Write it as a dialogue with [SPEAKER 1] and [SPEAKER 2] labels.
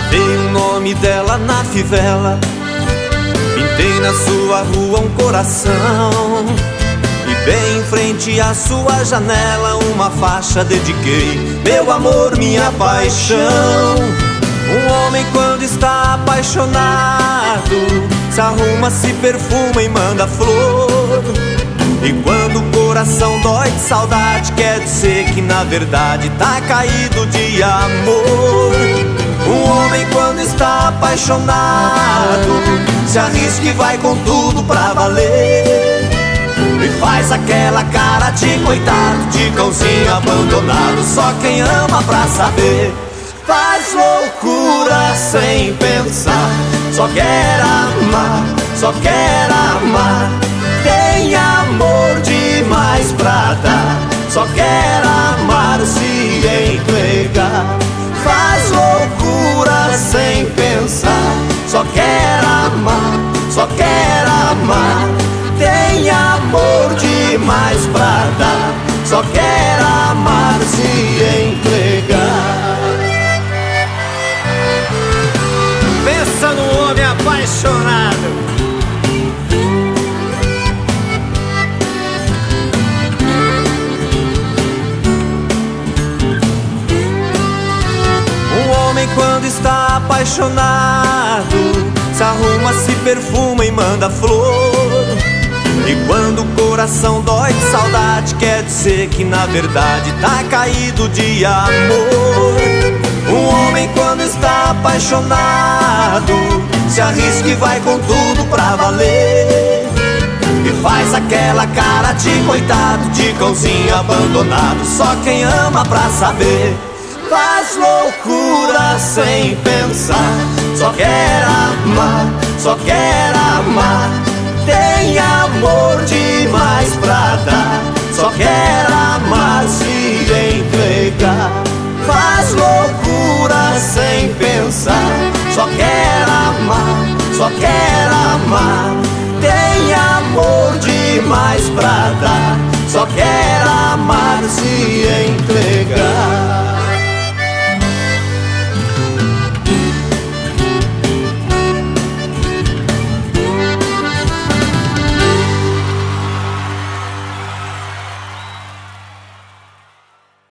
[SPEAKER 1] Gravei o nome dela na fivela, pintei na sua rua um coração, e bem em frente à sua janela uma faixa dediquei: meu amor, minha paixão. Um homem quando está apaixonado se arruma, se perfuma e manda flor. E quando o coração dói de saudade, quer dizer que na verdade tá caído de amor. Um homem quando está apaixonado se arrisca e vai com tudo pra valer, e faz aquela cara de coitado, de cãozinho abandonado. Só quem ama pra saber. Faz loucura sem pensar, só quer amar, só quer amar. Tem amor demais pra dar, só quer amar, se entregar. Faz loucura sem pensar, só quer amar, só quer amar. Tem amor demais pra dar, só quer amar, se entregar.
[SPEAKER 2] Pensa no homem apaixonado.
[SPEAKER 1] Um homem quando está apaixonado se arruma, se perfuma e manda flor. E quando o coração dói de saudade, quer dizer que na verdade tá caído de amor. Um homem quando está apaixonado se arrisca e vai com tudo pra valer, e faz aquela cara de coitado, de cãozinho abandonado. Só quem ama pra saber. Faz loucura sem pensar, só quer amar, só quer amar. Tem amor demais pra dar, só quer amar, se entregar. Faz loucura sem pensar, só quer amar, só quer amar. Tem amor demais pra dar, só quer amar, se entregar.